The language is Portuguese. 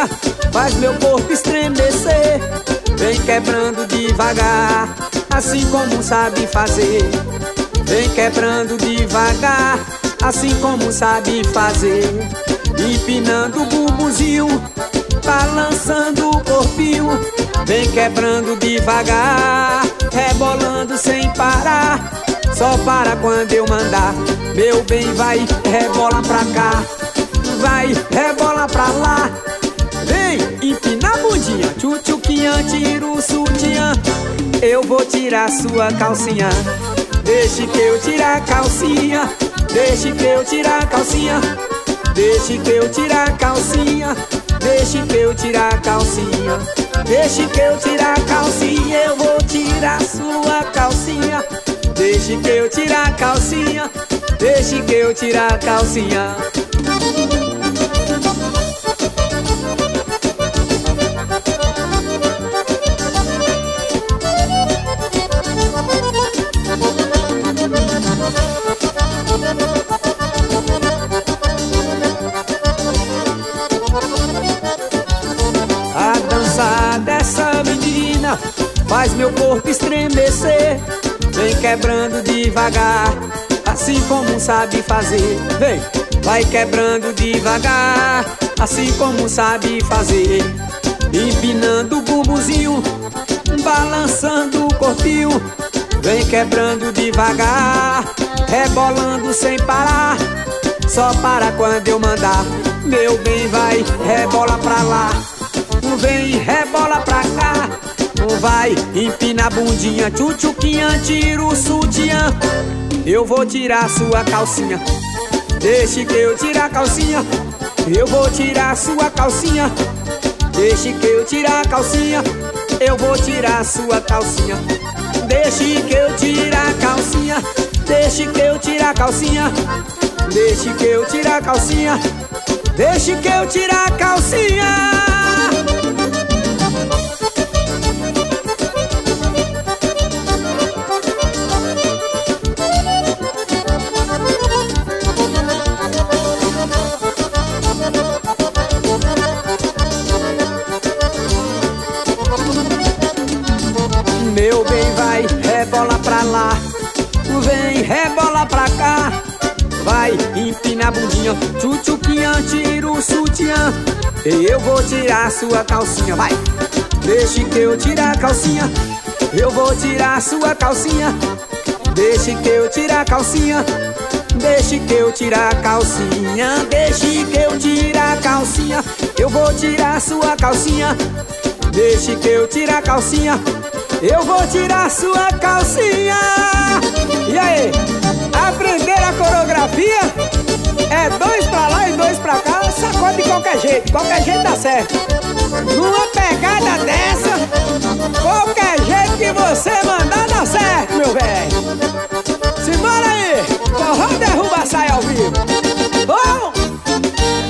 medina faz meu corpo estremecer. Vem quebrando devagar, assim como sabe fazer. Vem quebrando devagar, assim como sabe fazer. Empinando o bumbumzinho, balançando o corpinho. Vem quebrando devagar, rebolando sem parar. Só para quando eu mandar. Meu bem, vai, rebola pra cá, vai, rebola pra lá. Vem, empina a bundinha, tchutchuquinha, tira o sutiã. Eu vou tirar sua calcinha. Deixe que eu tirar a calcinha. Deixe que eu tirar a calcinha. Deixe que eu tirar a calcinha. Deixe que eu tirar a calcinha. Deixe que eu tirar a calcinha. Eu vou tirar sua calcinha. Deixe que eu tirar a calcinha. Deixe que eu tirar a calcinha. A dança dessa menina faz meu corpo estremecer. Vem quebrando devagar, assim como sabe fazer. Vem, vai quebrando devagar, assim como sabe fazer. Empinando o bumbumzinho, balançando o corpinho. Vem quebrando devagar, rebolando sem parar. Só para quando eu mandar. Meu bem, vai, rebola pra lá. Vem, rebola pra cá. Vai, empina a bundinha, tchutchuquinha, tira o sutiã. Eu vou tirar sua calcinha. Deixe que eu tirar a calcinha. Eu vou tirar sua calcinha. Deixe que eu tirar a calcinha. Eu vou tirar sua calcinha. Deixe que eu tirar a calcinha. Deixe que eu tirar a calcinha. Deixe que eu tirar a calcinha. Deixe que eu tirar a calcinha. Meu bem, vai, rebola pra lá. Vem, rebola pra cá. Vai, empina a bundinha, tchutchuquinha, tira o sutiã. Eu vou tirar sua calcinha, vai. Deixe que eu tirar a calcinha. Eu vou tirar sua calcinha. Deixe que eu tirar a calcinha. Deixe que eu tirar a calcinha. Deixe que eu tirar a calcinha. Eu vou tirar sua calcinha. Deixe que eu tirar a calcinha. Eu vou tirar sua calcinha. E aí, aprenderam a coreografia? É 2 pra lá e 2 pra cá. Sacode de qualquer jeito dá certo. Numa pegada dessa, qualquer jeito que você mandar dá certo, meu velho. Simbora aí, forró derruba, sai ao vivo.